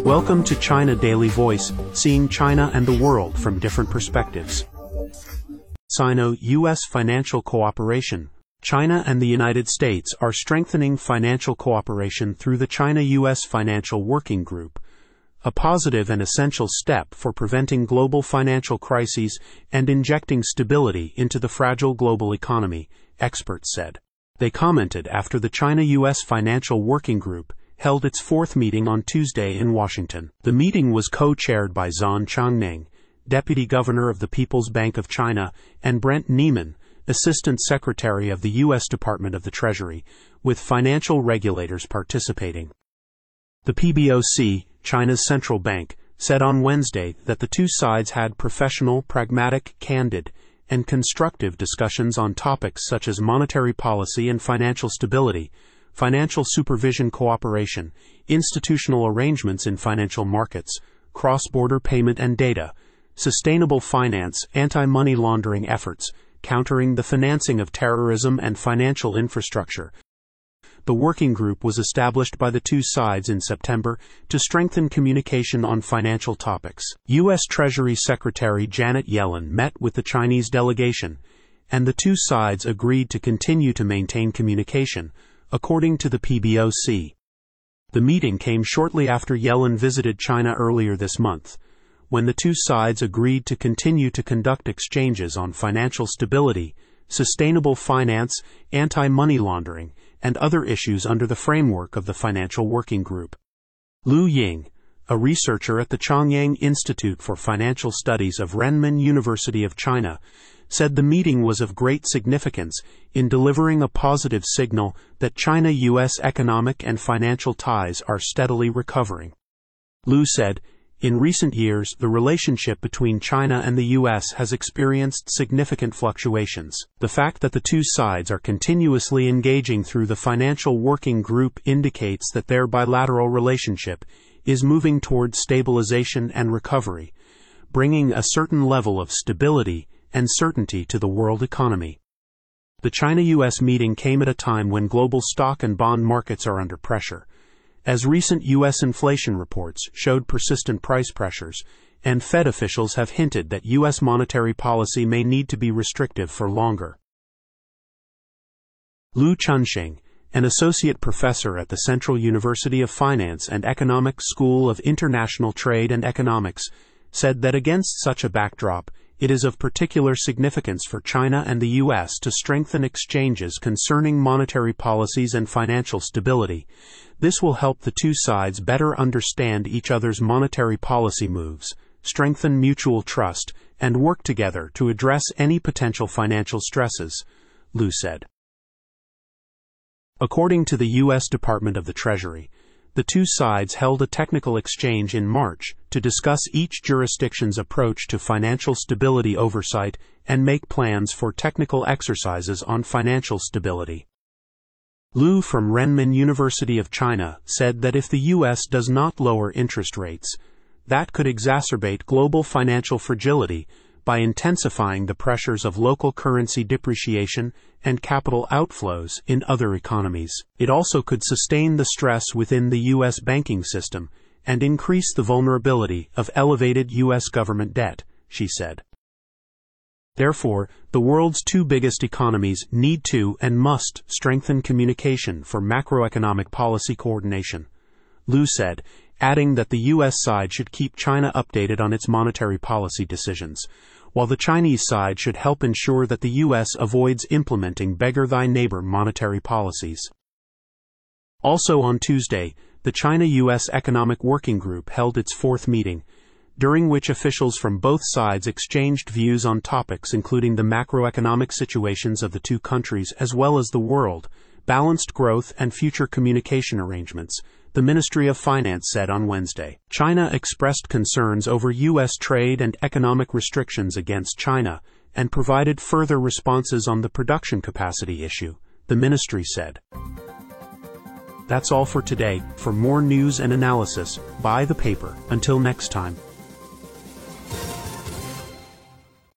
Welcome to China Daily Voice, seeing China and the world from different perspectives. Sino-U.S. financial cooperation. China and the United States are strengthening financial cooperation through the China-U.S. Financial Working Group, a positive and essential step for preventing global financial crises and injecting stability into the fragile global economy, experts said. They commented after the China-U.S. Financial Working Group held its fourth meeting on Tuesday in Washington. The meeting was co-chaired by Zhang Changning, Deputy Governor of the People's Bank of China, and Brent Neiman, Assistant Secretary of the U.S. Department of the Treasury, with financial regulators participating. The PBOC, China's central bank, said on Wednesday that the two sides had professional, pragmatic, candid, and constructive discussions on topics such as monetary policy and financial stability, financial supervision cooperation, institutional arrangements in financial markets, cross-border payment and data, sustainable finance, anti-money laundering efforts, countering the financing of terrorism and financial infrastructure. The working group was established by the two sides in September to strengthen communication on financial topics. U.S. Treasury Secretary Janet Yellen met with the Chinese delegation, and the two sides agreed to continue to maintain communication, according to the PBOC. The meeting came shortly after Yellen visited China earlier this month, when the two sides agreed to continue to conduct exchanges on financial stability, sustainable finance, anti-money laundering, and other issues under the framework of the Financial Working Group. Lu Ying, a researcher at the Chongyang Institute for Financial Studies of Renmin University of China, said the meeting was of great significance in delivering a positive signal that China-U.S. economic and financial ties are steadily recovering. Lu said, "In recent years, the relationship between China and the U.S. has experienced significant fluctuations. The fact that the two sides are continuously engaging through the Financial Working Group indicates that their bilateral relationship is moving toward stabilization and recovery, bringing a certain level of stability and certainty to the world economy." The China-U.S. meeting came at a time when global stock and bond markets are under pressure, as recent U.S. inflation reports showed persistent price pressures, and Fed officials have hinted that U.S. monetary policy may need to be restrictive for longer. Lu Chunxing, an associate professor at the Central University of Finance and Economics School of International Trade and Economics, said that against such a backdrop, it is of particular significance for China and the U.S. to strengthen exchanges concerning monetary policies and financial stability. This will help the two sides better understand each other's monetary policy moves, strengthen mutual trust, and work together to address any potential financial stresses, Lu said. According to the U.S. Department of the Treasury, the two sides held a technical exchange in March to discuss each jurisdiction's approach to financial stability oversight and make plans for technical exercises on financial stability. Lu from Renmin University of China said that if the U.S. does not lower interest rates, that could exacerbate global financial fragility by intensifying the pressures of local currency depreciation and capital outflows in other economies. It also could sustain the stress within the U.S. banking system and increase the vulnerability of elevated U.S. government debt, she said. Therefore, the world's two biggest economies need to and must strengthen communication for macroeconomic policy coordination, Lu said, adding that the U.S. side should keep China updated on its monetary policy decisions, while the Chinese side should help ensure that the U.S. avoids implementing beggar-thy-neighbor monetary policies. Also on Tuesday, the China-U.S. Economic Working Group held its fourth meeting, during which officials from both sides exchanged views on topics including the macroeconomic situations of the two countries as well as the world, balanced growth and future communication arrangements, the Ministry of Finance said on Wednesday. China expressed concerns over U.S. trade and economic restrictions against China and provided further responses on the production capacity issue, the ministry said. That's all for today. For more news and analysis, buy the paper. Until next time.